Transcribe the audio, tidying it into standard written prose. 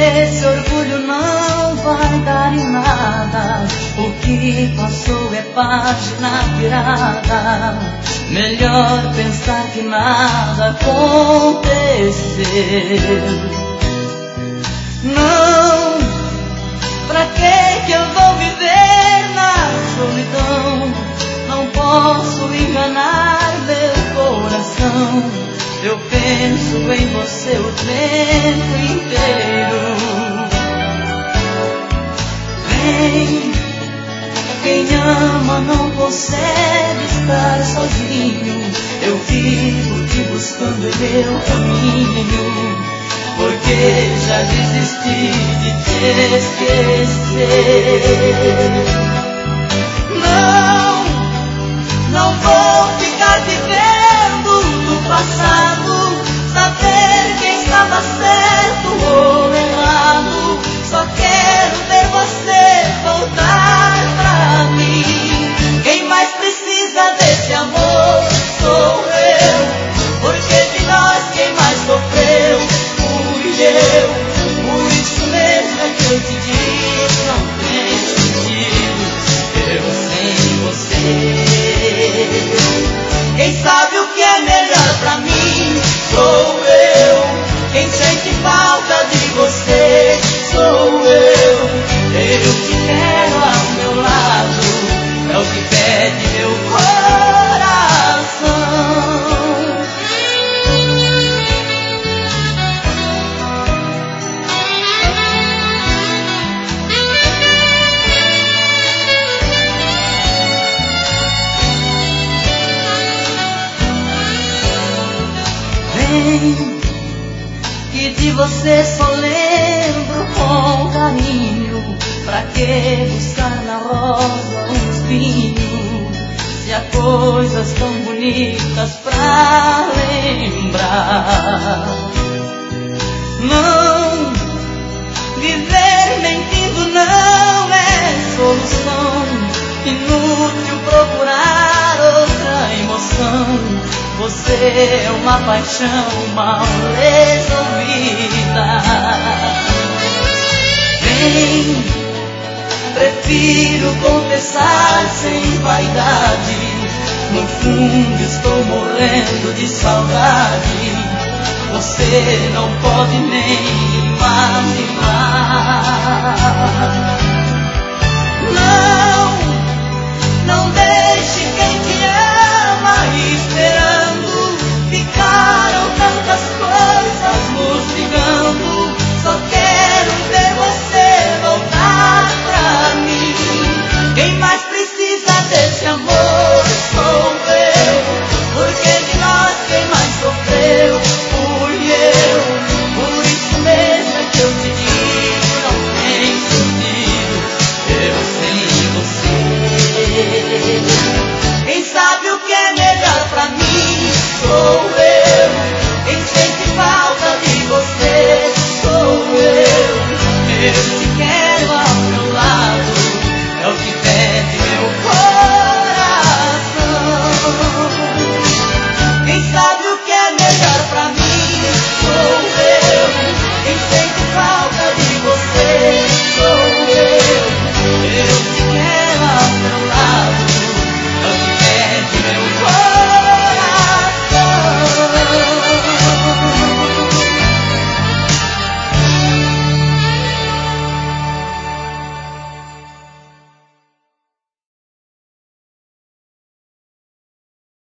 esse orgulho não vai dar em nada. O que passou é página virada. Melhor pensar que nada aconteceu. Não, pra que eu vou viver na solidão? Não posso enganar meu coração. Eu penso em você o tempo inteiro. Vem, quem ama não consegue estar sozinho. Eu vivo te buscando em meu caminho, porque já desisti de te esquecer. Não, não vou ficar vivendo do passado, saber quem estava certo ou errado. Só quero ver você voltar pra mim. Quem mais precisa desse amor sou eu, porque de nós quem mais sofreu fui eu. Por isso mesmo é que eu te digo, não tem sentido eu sem você. Quem sabe o que é melhor pra mim sou eu. Quem sente falta de você sou eu. Eu te quero ao meu lado, é o que pede meu coração. Vem, que de você só lembro com carinho. Pra que buscar na rosa um espinho, se há coisas tão bonitas pra lembrar? Não, viver mentindo não é solução. Inútil procurar outra emoção. Você é uma paixão mal resolvida. Vem, prefiro confessar sem vaidade. No fundo estou morrendo de saudade. Você não pode nem imaginar.